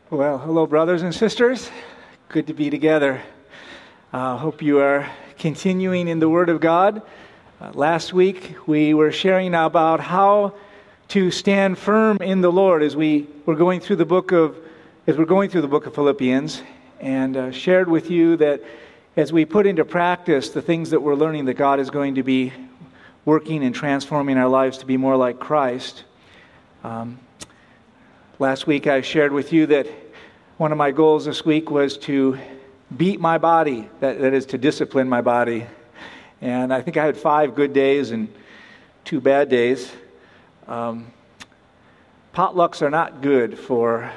Well, hello, brothers and sisters. Good to be together. Hope you are continuing in the Word of God. Last week, we were sharing about how to stand firm in the Lord as we're going through the book of Philippians, and shared with you that as we put into practice the things that we're learning, that God is going to be working and transforming our lives to be more like Christ. Last week I shared with you that one of my goals this week was to beat my body, that is to discipline my body. And I think I had 5 good days and 2 bad days. Potlucks are not good for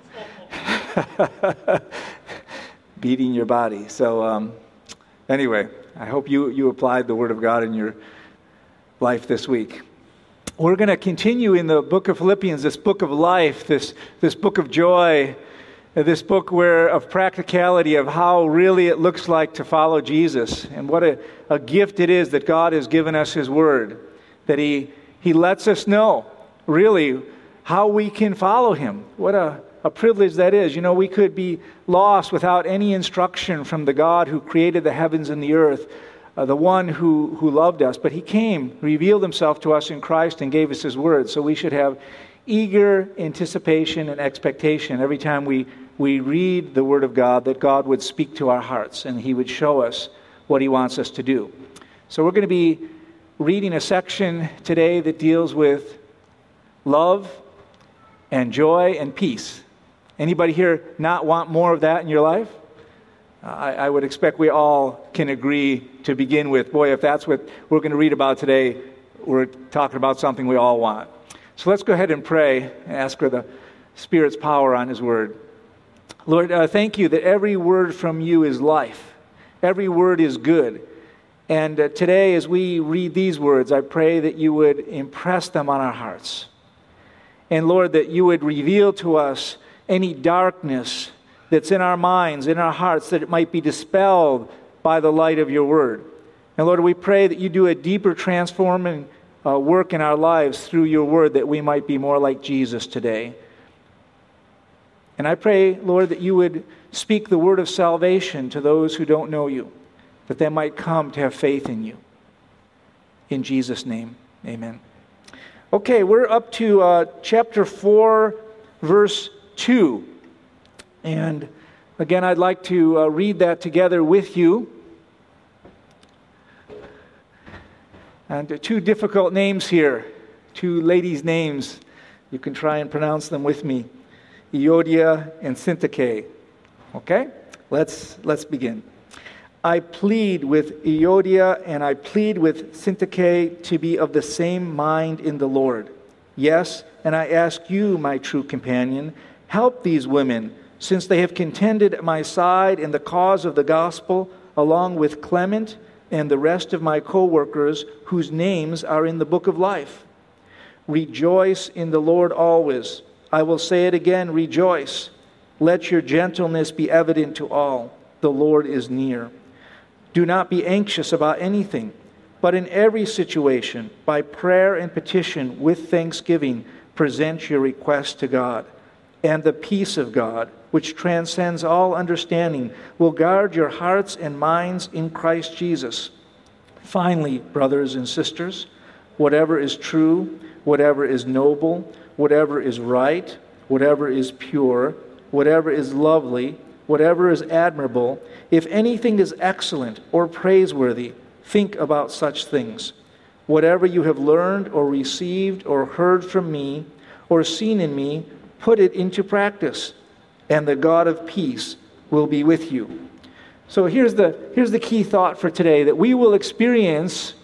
beating your body. So anyway, I hope you applied the Word of God in your life this week. We're going to continue in the book of Philippians, this book of life, this book of joy, this book of practicality of how really it looks like to follow Jesus, and what a gift it is that God has given us His Word, that He lets us know really how we can follow Him. What a privilege that is. You know, we could be lost without any instruction from the God who created the heavens and the earth, the one who loved us. But He came, revealed Himself to us in Christ, and gave us His Word. So we should have eager anticipation and expectation every time we read the Word of God, that God would speak to our hearts and He would show us what He wants us to do. So we're going to be reading a section today that deals with love and joy and peace. Anybody here not want more of that in your life? I would expect we all can agree to begin with. Boy, if that's what we're going to read about today, we're talking about something we all want. So let's go ahead and pray and ask for the Spirit's power on His Word. Lord, thank You that every word from You is life. Every word is good. And today, as we read these words, I pray that You would impress them on our hearts. And Lord, that You would reveal to us any darkness that's in our minds, in our hearts, that it might be dispelled by the light of Your Word. And Lord, we pray that You do a deeper transforming work in our lives through Your Word, that we might be more like Jesus today. And I pray, Lord, that You would speak the word of salvation to those who don't know You, that they might come to have faith in You. In Jesus' name, amen. Okay, we're up to chapter 4, verse 2. And again, I'd like to read that together with you. And 2 difficult names here, 2 ladies' names. You can try and pronounce them with me. Euodia and Syntyche. Okay? Let's begin. I plead with Euodia and I plead with Syntyche to be of the same mind in the Lord. Yes, and I ask you, my true companion, help these women, since they have contended at my side in the cause of the gospel, along with Clement and the rest of my co-workers whose names are in the book of life. Rejoice in the Lord always. I will say it again, rejoice. Let your gentleness be evident to all. The Lord is near. Do not be anxious about anything, but in every situation, by prayer and petition, with thanksgiving, present your requests to God. And the peace of God, which transcends all understanding, will guard your hearts and minds in Christ Jesus. Finally, brothers and sisters, whatever is true, whatever is noble, whatever is right, whatever is pure, whatever is lovely, whatever is admirable, if anything is excellent or praiseworthy, think about such things. Whatever you have learned or received or heard from me or seen in me, put it into practice, and the God of peace will be with you. So here's the key thought for today, that we will experience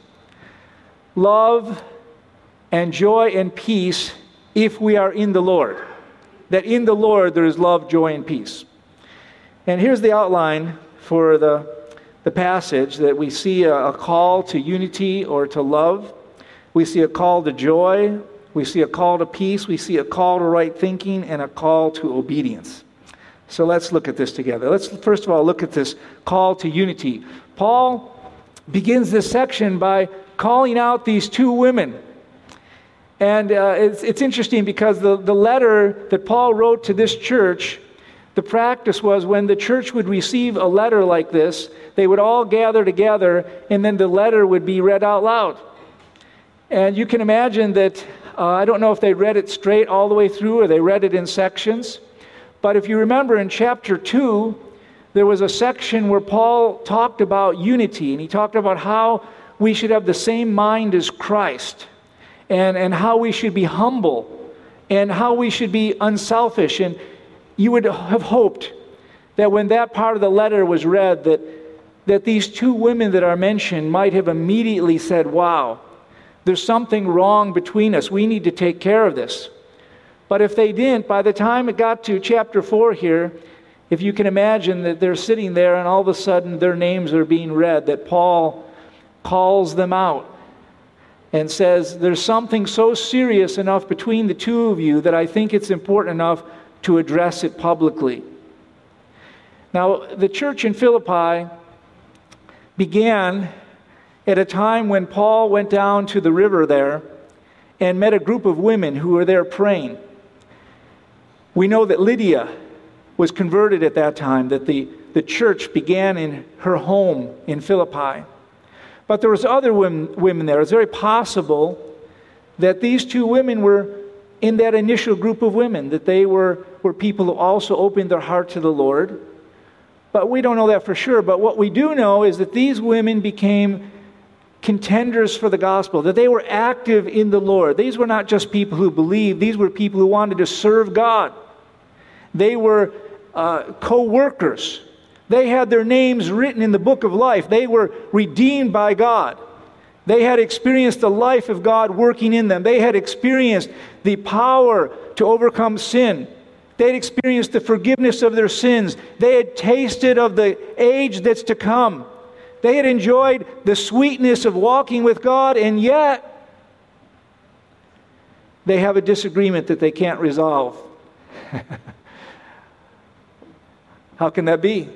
love and joy and peace if we are in the Lord. That in the Lord there is love, joy, and peace. And here's the outline for the passage, that we see a call to unity or to love. We see a call to joy. We see a call to peace. We see a call to right thinking and a call to obedience. So let's look at this together. Let's first of all look at this call to unity. Paul begins this section by calling out these 2 women. And it's interesting because the letter that Paul wrote to this church the practice was when the church would receive a letter like this, they would all gather together, and then the letter would be read out loud. And you can imagine that, I don't know if they read it straight all the way through or they read it in sections. But if you remember in chapter 2, there was a section where Paul talked about unity, and he talked about how we should have the same mind as Christ, and how we should be humble, and how we should be unselfish. And you would have hoped that when that part of the letter was read, that these two women that are mentioned might have immediately said, wow, there's something wrong between us. We need to take care of this. But if they didn't, by the time it got to chapter 4 here, if you can imagine that they're sitting there and all of a sudden their names are being read, that Paul calls them out and says, there's something so serious enough between the two of you that I think it's important enough to address it publicly. Now, the church in Philippi began at a time when Paul went down to the river there and met a group of women who were there praying. We know that Lydia was converted at that time, that the church began in her home in Philippi. But there was other women there. It's very possible that these two women were in that initial group of women, that they were people who also opened their heart to the Lord. But we don't know that for sure. But what we do know is that these women became contenders for the gospel, that they were active in the Lord. These were not just people who believed. These were people who wanted to serve God. They were co-workers. They had their names written in the book of life. They were redeemed by God. They had experienced the life of God working in them. They had experienced the power to overcome sin. They had experienced the forgiveness of their sins. They had tasted of the age that's to come. They had enjoyed the sweetness of walking with God, and yet they have a disagreement that they can't resolve. How can that be?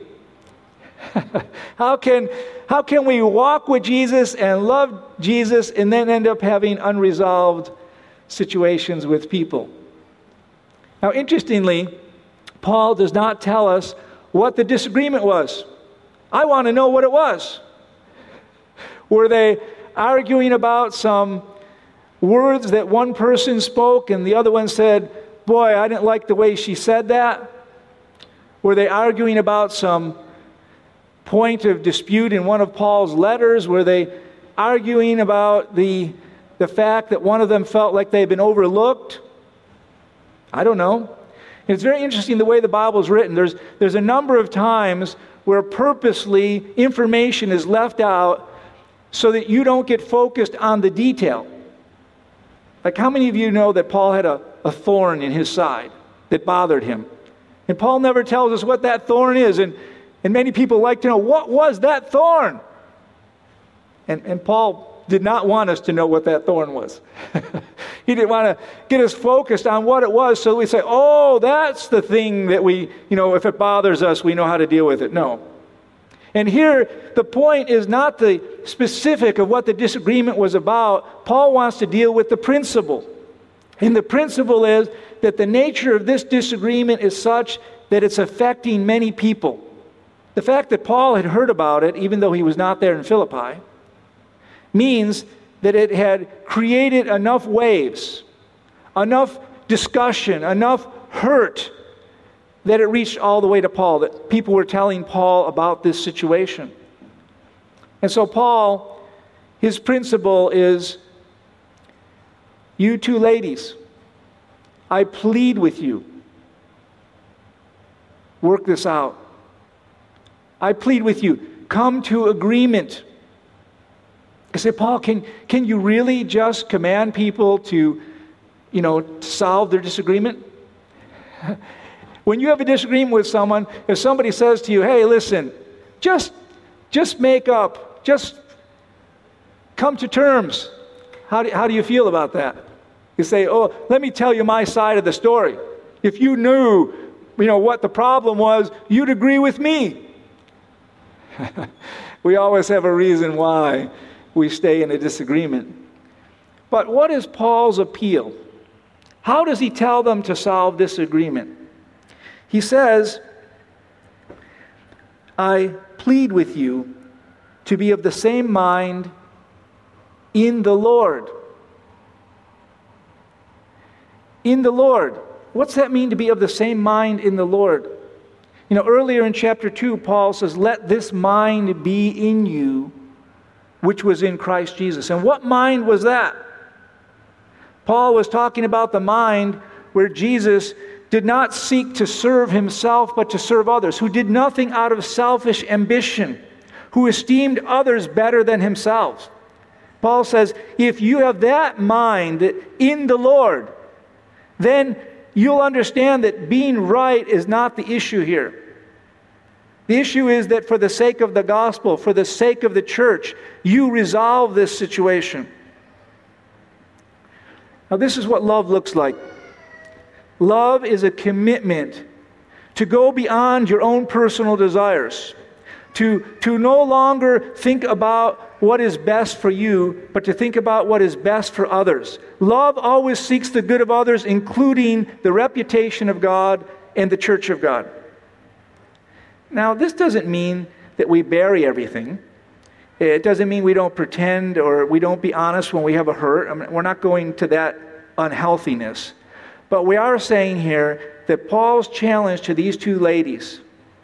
How can we walk with Jesus and love Jesus and then end up having unresolved situations with people? Now, interestingly, Paul does not tell us what the disagreement was. I want to know what it was. Were they arguing about some words that one person spoke and the other one said, boy, I didn't like the way she said that? Were they arguing about some point of dispute in one of Paul's letters? Were they arguing about the fact that one of them felt like they'd been overlooked? I don't know. And it's very interesting the way the Bible is written. There's a number of times where purposely information is left out so that you don't get focused on the detail. Like, how many of you know that Paul had a thorn in his side that bothered him? And Paul never tells us what that thorn is. And many people like to know, what was that thorn? And Paul did not want us to know what that thorn was. He didn't want to get us focused on what it was so we say, oh, that's the thing that we, if it bothers us, we know how to deal with it. No. And here, the point is not the specific of what the disagreement was about. Paul wants to deal with the principle. And the principle is that the nature of this disagreement is such that it's affecting many people. The fact that Paul had heard about it, even though he was not there in Philippi, means that it had created enough waves, enough discussion, enough hurt, that it reached all the way to Paul, that people were telling Paul about this situation. And so Paul, his principle is, you two ladies, I plead with you, work this out. I plead with you, come to agreement. I say, Paul, can you really just command people to, solve their disagreement? When you have a disagreement with someone, if somebody says to you, hey, listen, just make up, just come to terms. How do you feel about that? You say, oh, let me tell you my side of the story. If you knew, what the problem was, you'd agree with me. We always have a reason why we stay in a disagreement. But what is Paul's appeal? How does he tell them to solve disagreement? He says I plead with you to be of the same mind in the Lord. In the Lord. What's that mean, to be of the same mind in the Lord? You know, earlier in chapter 2, Paul says, let this mind be in you, which was in Christ Jesus. And what mind was that? Paul was talking about the mind where Jesus did not seek to serve himself, but to serve others, who did nothing out of selfish ambition, who esteemed others better than himself. Paul says, if you have that mind in the Lord, then you'll understand that being right is not the issue here. The issue is that for the sake of the gospel, for the sake of the church, you resolve this situation. Now, this is what love looks like. Love is a commitment to go beyond your own personal desires, to no longer think about what is best for you, but to think about what is best for others. Love always seeks the good of others, including the reputation of God and the church of God. Now, this doesn't mean that we bury everything. It doesn't mean we don't pretend or we don't be honest when we have a hurt. I mean, we're not going to that unhealthiness. But we are saying here that Paul's challenge to these two ladies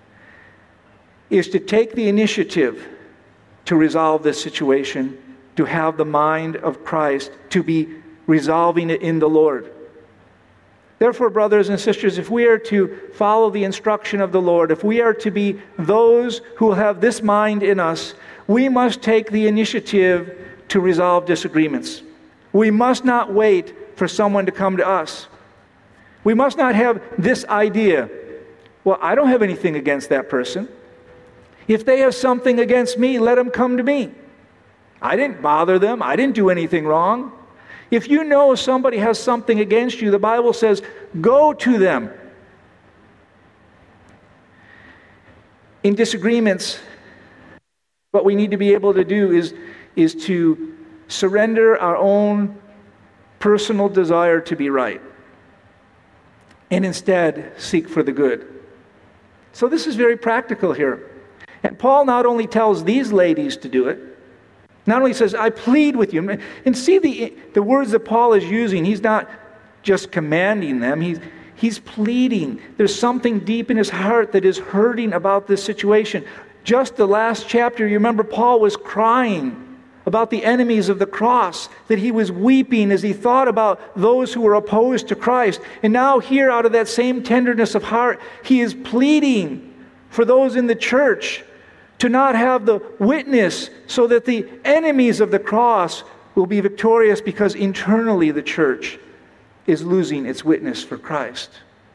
is to take the initiative to resolve this situation, to have the mind of Christ, to be resolving it in the Lord. Therefore, brothers and sisters, if we are to follow the instruction of the Lord, if we are to be those who have this mind in us, we must take the initiative to resolve disagreements. We must not wait for someone to come to us. We must not have this idea, well, I don't have anything against that person. If they have something against me, let them come to me. I didn't bother them. I didn't do anything wrong. If you know somebody has something against you, the Bible says, go to them. In disagreements, what we need to be able to do is to surrender our own personal desire to be right and instead seek for the good. So this is very practical here. And Paul not only tells these ladies to do it, not only says, I plead with you. And see the words that Paul is using. He's not just commanding them. He's pleading. There's something deep in his heart that is hurting about this situation. Just the last chapter, you remember Paul was crying about the enemies of the cross, that he was weeping as he thought about those who were opposed to Christ. And now here, out of that same tenderness of heart, he is pleading for those in the church to not have the witness, so that the enemies of the cross will be victorious, because internally the church is losing its witness for Christ.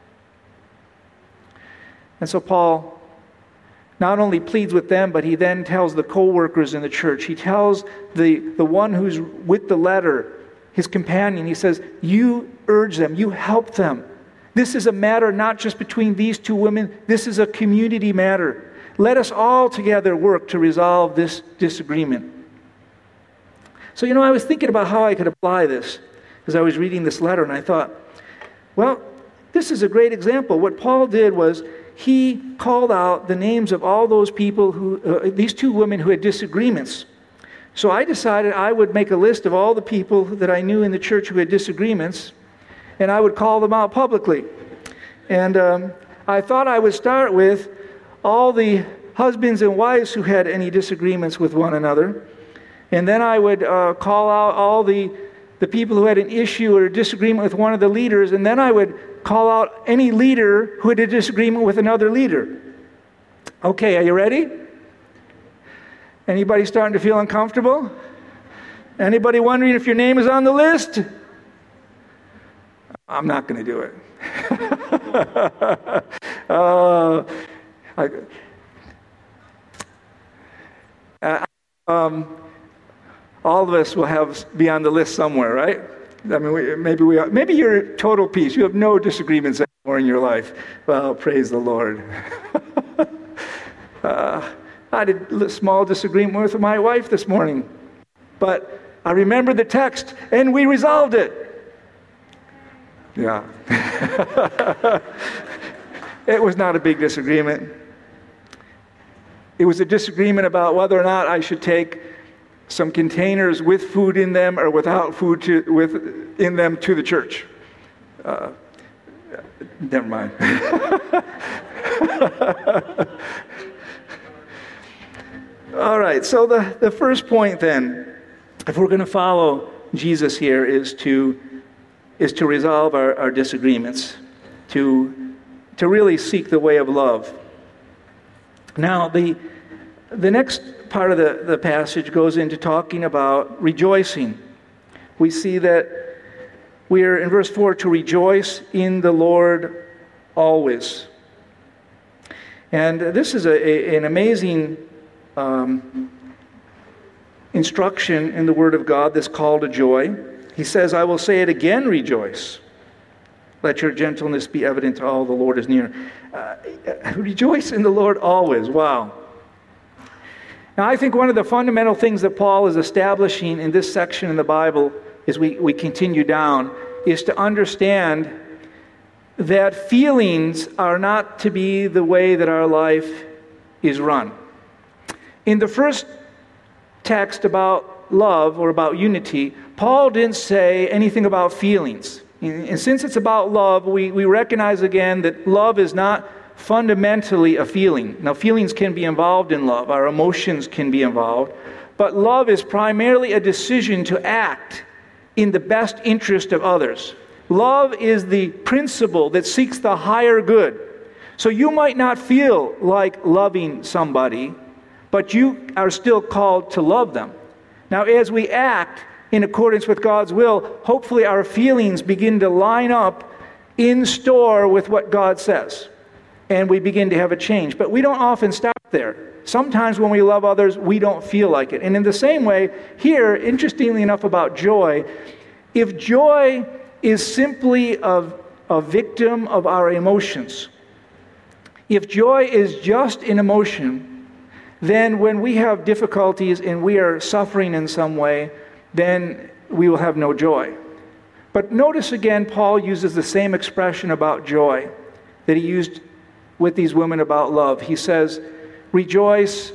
And so Paul not only pleads with them, but he then tells the co-workers in the church. He tells the one who's with the letter, his companion, he says, you urge them, you help them. This is a matter not just between these two women, this is a community matter. Let us all together work to resolve this disagreement. So, I was thinking about how I could apply this as I was reading this letter, and I thought, well, this is a great example. What Paul did was he called out the names of all those people these two women who had disagreements. So I decided I would make a list of all the people that I knew in the church who had disagreements, and I would call them out publicly. And I thought I would start with all the husbands and wives who had any disagreements with one another. And then I would call out all the people who had an issue or a disagreement with one of the leaders. And then I would call out any leader who had a disagreement with another leader. Okay, are you ready? Anybody starting to feel uncomfortable? Anybody wondering if your name is on the list? I'm not going to do it. All of us will be on the list somewhere, right? I mean, maybe you're total peace. You have no disagreements anymore in your life. Well, praise the Lord. I had a small disagreement with my wife this morning, but I remembered the text and we resolved it. Yeah. It was not a big disagreement. It was a disagreement about whether or not I should take some containers with food in them or without food in them to the church. Never mind. All right, so the first point then, if we're going to follow Jesus here, is to resolve our disagreements, to really seek the way of love. Now, the next part of the passage goes into talking about rejoicing. We see that we're in verse 4 to rejoice in the Lord always. And this is an amazing instruction in the Word of God, this call to joy. He says, I will say it again, rejoice. Let your gentleness be evident to all, the Lord is near. Rejoice in the Lord always. Wow. Now, I think one of the fundamental things that Paul is establishing in this section in the Bible, as we continue down, is to understand that feelings are not to be the way that our life is run. In the first text about love or about unity, Paul didn't say anything about feelings. And since it's about love, we recognize again that love is not fundamentally a feeling. Now, feelings can be involved in love. Our emotions can be involved. But love is primarily a decision to act in the best interest of others. Love is the principle that seeks the higher good. So you might not feel like loving somebody, but you are still called to love them. Now, as we act in accordance with God's will, hopefully our feelings begin to line up in store with what God says. And we begin to have a change. But we don't often stop there. Sometimes when we love others, we don't feel like it. And in the same way, here, interestingly enough about joy, if joy is simply a victim of our emotions, if joy is just an emotion, then when we have difficulties and we are suffering in some way, then we will have no joy. But notice again, Paul uses the same expression about joy that he used with these women about love. He says, rejoice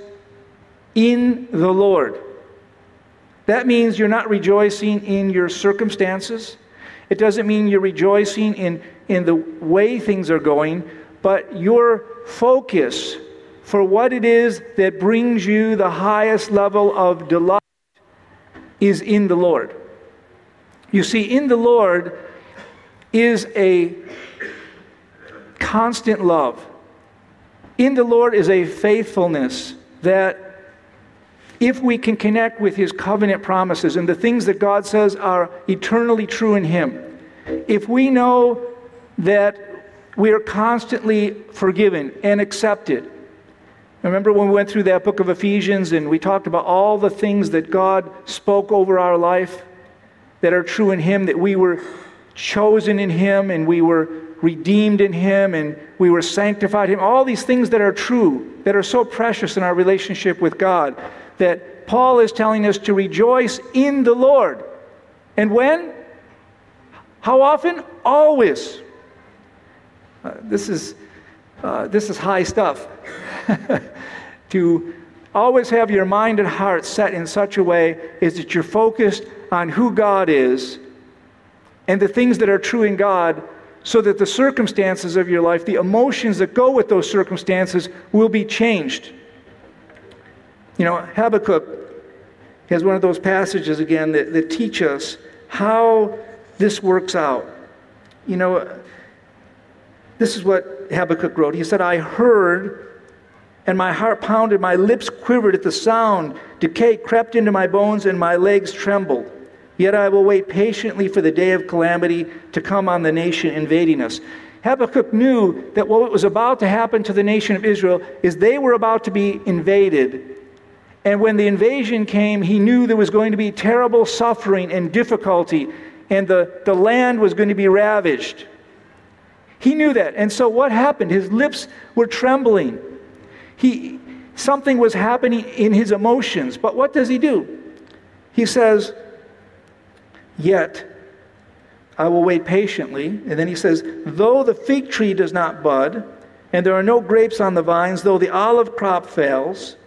in the Lord. That means you're not rejoicing in your circumstances. It doesn't mean you're rejoicing in the way things are going, but your focus for what it is that brings you the highest level of delight is in the Lord. You see, in the Lord is a constant love. In the Lord is a faithfulness that if we can connect with His covenant promises and the things that God says are eternally true in Him, if we know that we are constantly forgiven and accepted. Remember when we went through that book of Ephesians and we talked about all the things that God spoke over our life that are true in Him, that we were chosen in Him and we were redeemed in Him and we were sanctified in Him. All these things that are true, that are so precious in our relationship with God, that Paul is telling us to rejoice in the Lord. And when? How often? Always. This is high stuff. To always have your mind and heart set in such a way is that you're focused on who God is and the things that are true in God, so that the circumstances of your life, the emotions that go with those circumstances, will be changed. You know, Habakkuk has one of those passages again that teach us how this works out. You know, this is what Habakkuk wrote. He said, I heard, and my heart pounded, my lips quivered at the sound. Decay crept into my bones, and my legs trembled. Yet I will wait patiently for the day of calamity to come on the nation invading us. Habakkuk knew that what was about to happen to the nation of Israel is they were about to be invaded. And when the invasion came, he knew there was going to be terrible suffering and difficulty, and the land was going to be ravaged. He knew that. And so what happened? His lips were trembling. Something was happening in his emotions. But what does he do? He says, yet I will wait patiently. And then he says, though the fig tree does not bud, and there are no grapes on the vines, though the olive crop fails,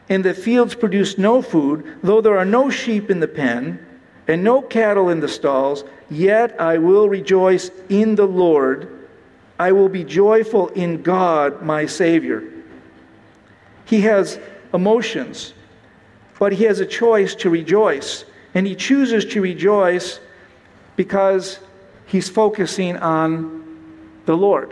and the fields produce no food, though there are no sheep in the pen, and no cattle in the stalls, yet I will rejoice in the Lord. I will be joyful in God, my Savior. He has emotions, but he has a choice to rejoice. And he chooses to rejoice because he's focusing on the Lord.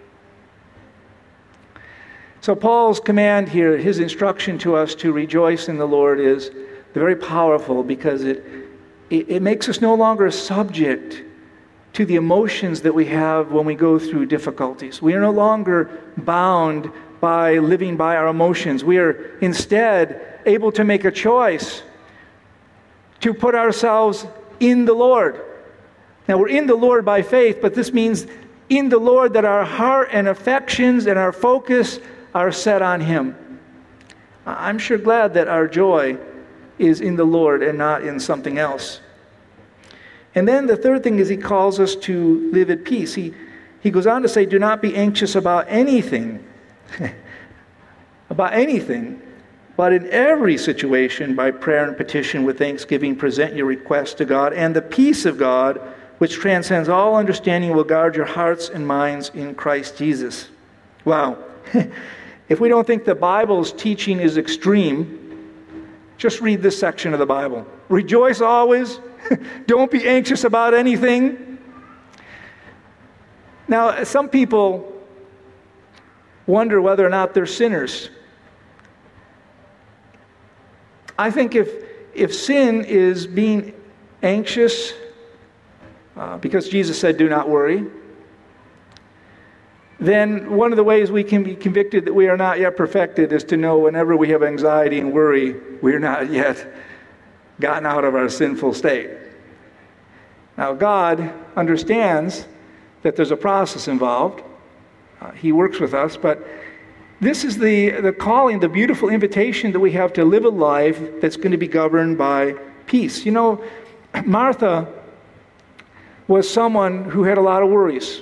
So Paul's command here, his instruction to us to rejoice in the Lord is very powerful because it makes us no longer subject to the emotions that we have when we go through difficulties. We are no longer bound by living by our emotions. We are instead able to make a choice to put ourselves in the Lord. Now we're in the Lord by faith, but this means in the Lord that our heart and affections and our focus are set on Him. I'm sure glad that our joy is in the Lord and not in something else. And then the third thing is he calls us to live at peace. He goes on to say, do not be anxious about anything, but in every situation, by prayer and petition with thanksgiving, present your requests to God, and the peace of God, which transcends all understanding, will guard your hearts and minds in Christ Jesus. Wow. If we don't think the Bible's teaching is extreme, just read this section of the Bible. Rejoice always. Don't be anxious about anything. Now, some people wonder whether or not they're sinners. I think if sin is being anxious, because Jesus said, do not worry, then one of the ways we can be convicted that we are not yet perfected is to know whenever we have anxiety and worry, we're not yet gotten out of our sinful state. Now, God understands that there's a process involved. He works with us, but this is the calling, the beautiful invitation that we have to live a life that's going to be governed by peace. You know, Martha was someone who had a lot of worries.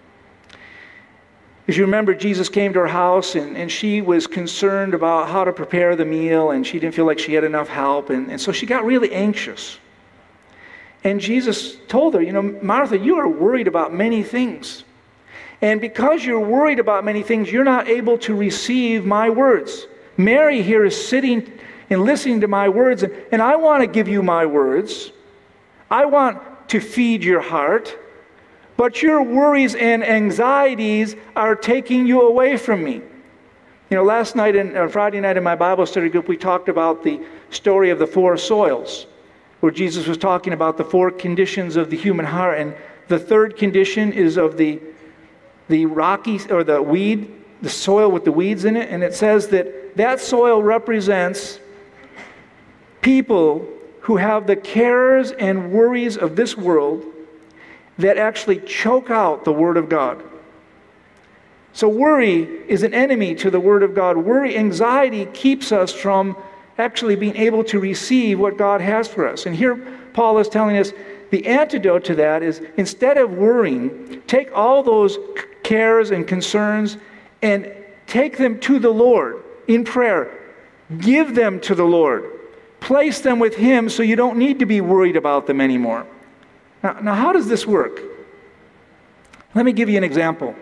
As you remember, Jesus came to her house, and she was concerned about how to prepare the meal, and she didn't feel like she had enough help, and so she got really anxious. And Jesus told her, you know, Martha, you are worried about many things. And because you're worried about many things, you're not able to receive my words. Mary here is sitting and listening to my words, and I want to give you my words. I want to feed your heart. But your worries and anxieties are taking you away from me. You know, last night, Friday night in my Bible study group, we talked about the story of the four soils, where Jesus was talking about the four conditions of the human heart. And the third condition is of the rocky, or the weed, the soil with the weeds in it. And it says that soil represents people who have the cares and worries of this world that actually choke out the Word of God. So worry is an enemy to the Word of God. Worry, anxiety keeps us from actually being able to receive what God has for us. And here Paul is telling us the antidote to that is, instead of worrying, take all those cares and concerns and take them to the Lord in prayer. Give them to the Lord. Place them with Him so you don't need to be worried about them anymore. Now, how does this work? Let me give you an example.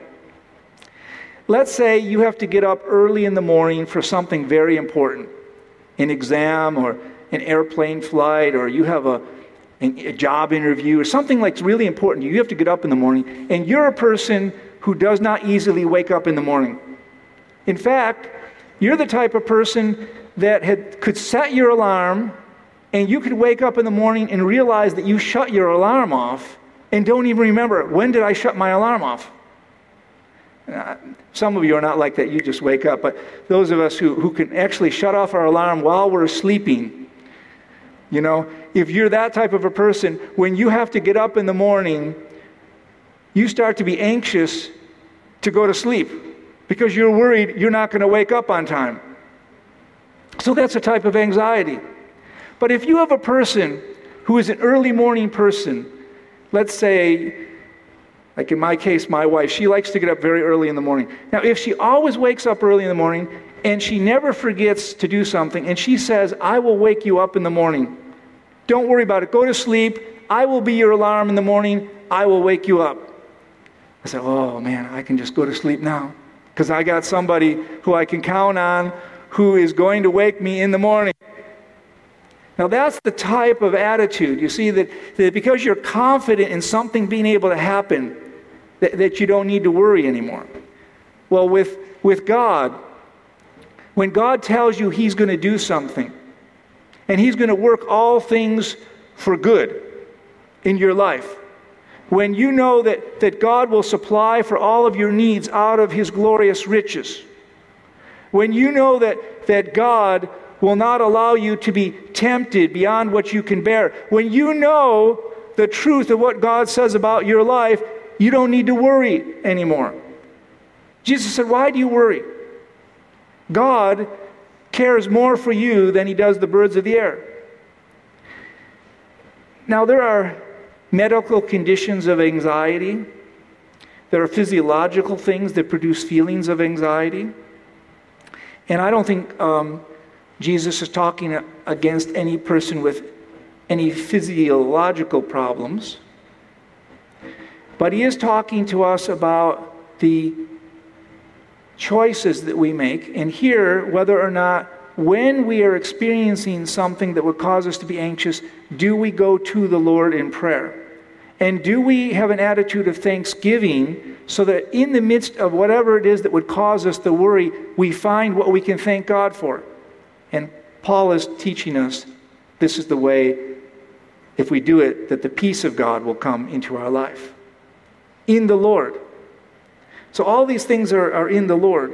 Let's say you have to get up early in the morning for something very important, an exam or an airplane flight, or you have a job interview or something like really important. You have to get up in the morning, and you're a person who does not easily wake up in the morning. In fact, you're the type of person that could set your alarm, and you could wake up in the morning and realize that you shut your alarm off and don't even remember, when did I shut my alarm off? Some of you are not like that. You just wake up. But those of us who can actually shut off our alarm while we're sleeping, you know, if you're that type of a person, when you have to get up in the morning, you start to be anxious to go to sleep because you're worried you're not going to wake up on time. So that's a type of anxiety. But if you have a person who is an early morning person, let's say, like in my case, my wife, she likes to get up very early in the morning. Now, if she always wakes up early in the morning and she never forgets to do something, and she says, I will wake you up in the morning. Don't worry about it. Go to sleep. I will be your alarm in the morning. I will wake you up. I said, oh man, I can just go to sleep now because I got somebody who I can count on who is going to wake me in the morning. Now that's the type of attitude, you see, that because you're confident in something being able to happen, that you don't need to worry anymore. Well, with God, when God tells you He's going to do something, and He's going to work all things for good in your life, when you know that God will supply for all of your needs out of His glorious riches, when you know that God will not allow you to be tempted beyond what you can bear, when you know the truth of what God says about your life, you don't need to worry anymore. Jesus said, why do you worry? God cares more for you than He does the birds of the air. Now, there are medical conditions of anxiety. There are physiological things that produce feelings of anxiety. And I don't think Jesus is talking against any person with any physiological problems. But He is talking to us about the choices that we make, and here, whether or not, when we are experiencing something that would cause us to be anxious, do we go to the Lord in prayer? And do we have an attitude of thanksgiving so that in the midst of whatever it is that would cause us to worry, we find what we can thank God for? And Paul is teaching us this is the way, if we do it, that the peace of God will come into our life. In the Lord. So all these things are in the Lord.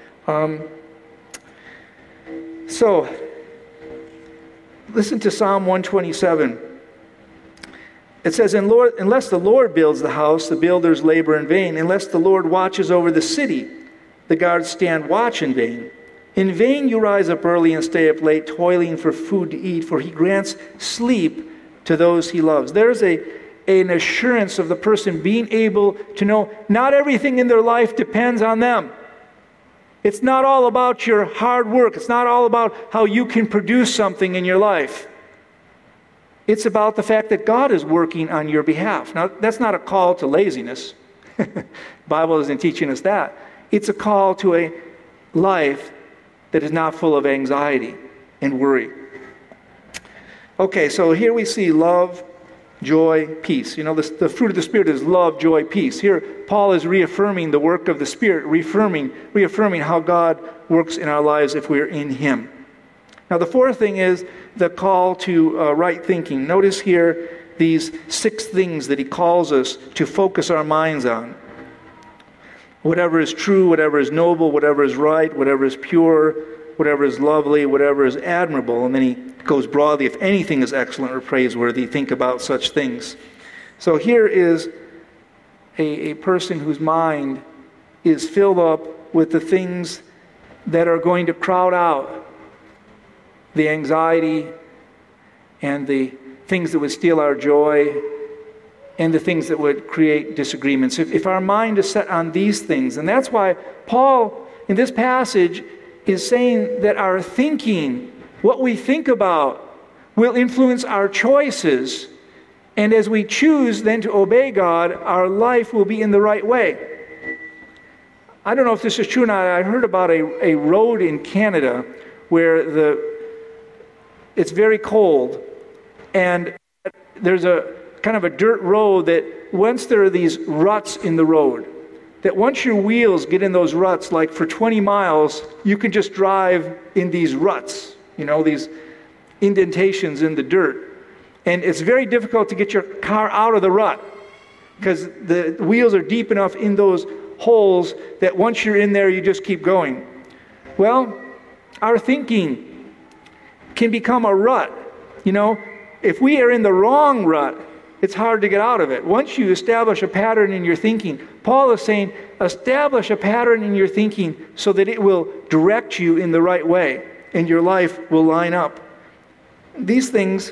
So, listen to Psalm 127. It says, unless the Lord builds the house, the builders labor in vain. Unless the Lord watches over the city, the guards stand watch in vain. In vain you rise up early and stay up late, toiling for food to eat, for He grants sleep to those He loves. There's an assurance of the person being able to know not everything in their life depends on them. It's not all about your hard work. It's not all about how you can produce something in your life. It's about the fact that God is working on your behalf. Now, that's not a call to laziness. The Bible isn't teaching us that. It's a call to a life that is not full of anxiety and worry. Okay, so here we see love, joy, peace. You know, the fruit of the Spirit is love, joy, peace. Here, Paul is reaffirming the work of the Spirit, reaffirming how God works in our lives if we're in Him. Now, the fourth thing is the call to right thinking. Notice here these 6 things that he calls us to focus our minds on. Whatever is true, whatever is noble, whatever is right, whatever is pure, whatever is lovely, whatever is admirable. And then he goes broadly, if anything is excellent or praiseworthy, think about such things. So here is a person whose mind is filled up with the things that are going to crowd out the anxiety and the things that would steal our joy and the things that would create disagreements. If our mind is set on these things, and that's why Paul, in this passage, is saying that our thinking, what we think about, will influence our choices. And as we choose then to obey God, our life will be in the right way. I don't know if this is true or not. I heard about a road in Canada where it's very cold, and there's a kind of a dirt road that once there are these ruts in the road, that once your wheels get in those ruts, like for 20 miles, you can just drive in these ruts, you know, these indentations in the dirt. And it's very difficult to get your car out of the rut because the wheels are deep enough in those holes that once you're in there, you just keep going. Well, our thinking can become a rut. You know, if we are in the wrong rut, it's hard to get out of it. Once you establish a pattern in your thinking, Paul is saying, establish a pattern in your thinking so that it will direct you in the right way and your life will line up. These things,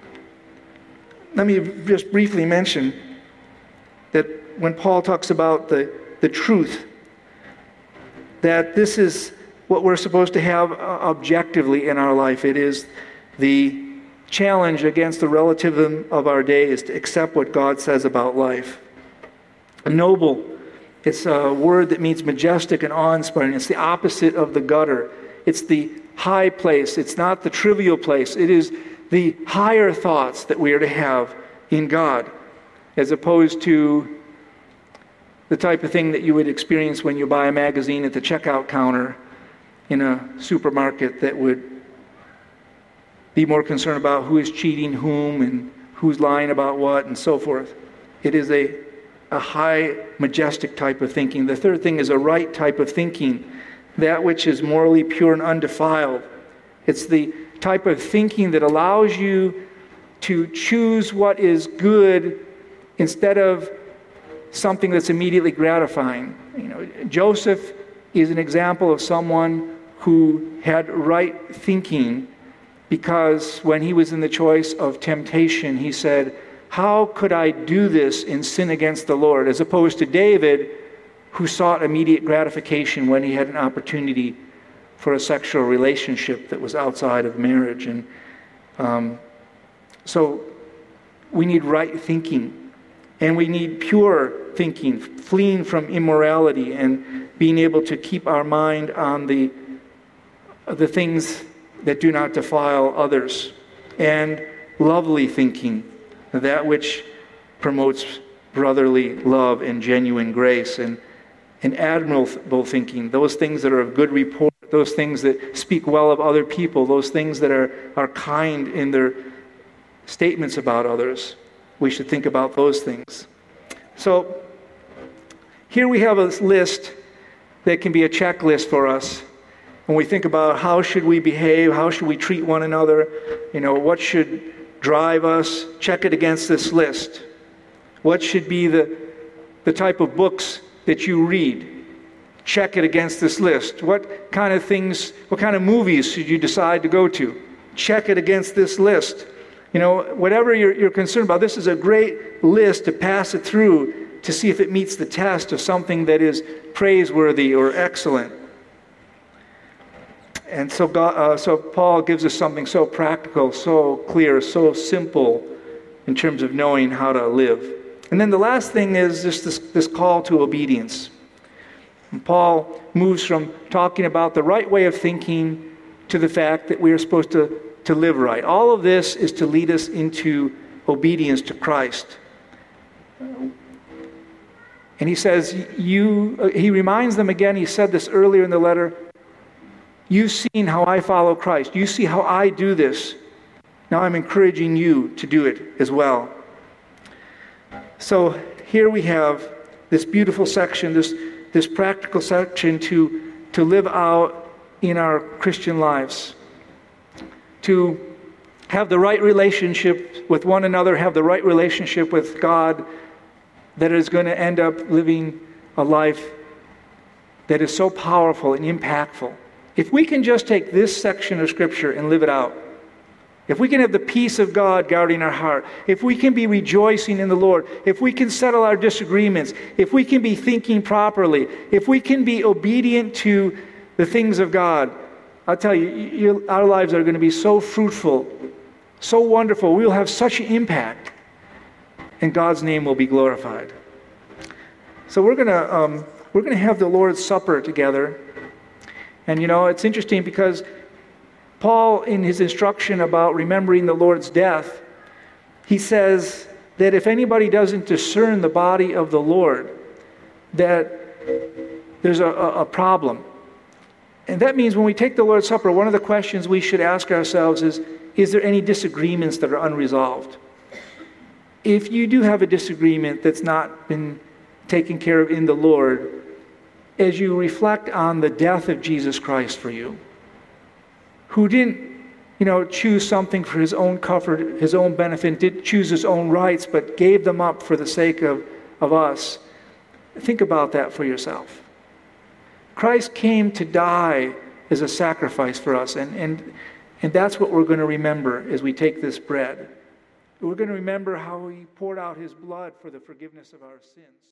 let me just briefly mention that when Paul talks about the truth, that this is what we're supposed to have objectively in our life. It is the challenge against the relativism of our day is to accept what God says about life. Noble, it's a word that means majestic and awe-inspiring. It's the opposite of the gutter. It's the high place. It's not the trivial place. It is the higher thoughts that we are to have in God, as opposed to the type of thing that you would experience when you buy a magazine at the checkout counter in a supermarket that would be more concerned about who is cheating whom and who's lying about what and so forth. It is a high, majestic type of thinking. The third thing is a right type of thinking, that which is morally pure and undefiled. It's the type of thinking that allows you to choose what is good instead of something that's immediately gratifying. Joseph is an example of someone who had right thinking, because when he was in the choice of temptation, he said, "How could I do this and sin against the Lord?" As opposed to David, who sought immediate gratification when he had an opportunity for a sexual relationship that was outside of marriage. And so we need right thinking, and we need pure thinking, fleeing from immorality and being able to keep our mind on the things that do not defile others, and lovely thinking, that which promotes brotherly love and genuine grace, and admirable thinking, those things that are of good report, those things that speak well of other people, those things that are kind in their statements about others. We should think about those things. So here we have a list that can be a checklist for us when we think about how should we behave, how should we treat one another, what should drive us. Check it against this list. What should be the type of books that you read? Check it against this list. What kind of movies should you decide to go to? Check it against this list. Whatever you're concerned about, this is a great list to pass it through to see if it meets the test of something that is praiseworthy or excellent. And so Paul gives us something so practical, so clear, so simple in terms of knowing how to live. And then the last thing is just this call to obedience. And Paul moves from talking about the right way of thinking to the fact that we are supposed to live right. All of this is to lead us into obedience to Christ. And he says, he reminds them again, he said this earlier in the letter, "You've seen how I follow Christ. You see how I do this. Now I'm encouraging you to do it as well." So here we have this beautiful section, this practical section to live out in our Christian lives. To have the right relationship with one another, have the right relationship with God, that is going to end up living a life that is so powerful and impactful. If we can just take this section of Scripture and live it out, if we can have the peace of God guarding our heart, if we can be rejoicing in the Lord, if we can settle our disagreements, if we can be thinking properly, if we can be obedient to the things of God, I'll tell you, our lives are going to be so fruitful, so wonderful. We will have such an impact, and God's name will be glorified. So we're going to have the Lord's Supper together. And it's interesting because Paul, in his instruction about remembering the Lord's death, he says that if anybody doesn't discern the body of the Lord, that there's a problem. And that means when we take the Lord's Supper, one of the questions we should ask ourselves is there any disagreements that are unresolved? If you do have a disagreement that's not been taken care of in the Lord, as you reflect on the death of Jesus Christ for you, who didn't, choose something for his own comfort, his own benefit, didn't choose his own rights, but gave them up for the sake of us. Think about that for yourself. Christ came to die as a sacrifice for us, and that's what we're going to remember as we take this bread. We're going to remember how he poured out his blood for the forgiveness of our sins.